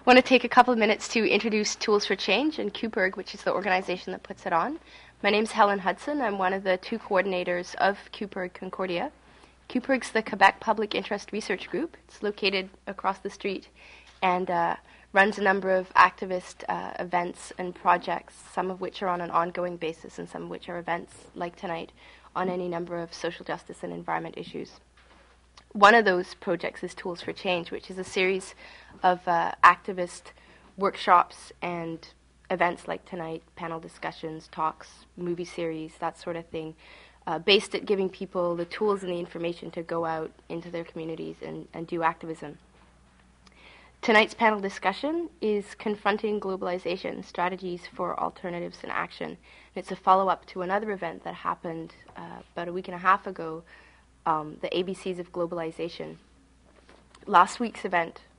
want to take a couple of minutes to introduce Tools for Change and QPIRG, which is the organization that puts it on. My name's Helen Hudson. I'm one of the two coordinators of QPIRG Concordia. QPIRG's the Quebec Public Interest Research Group. It's located across the street and runs a number of activist events and projects, some of which are on an ongoing basis and some of which are events like tonight on any number of social justice and environment issues. One of those projects is Tools for Change, which is a series of activist workshops and events like tonight, panel discussions, talks, movie series, that sort of thing, based at giving people the tools and the information to go out into their communities and do activism. Tonight's panel discussion is Confronting Globalization, Strategies for Alternatives in Action. And it's a follow-up to another event that happened about a week and a half ago, the ABCs of Globalization. Last week's event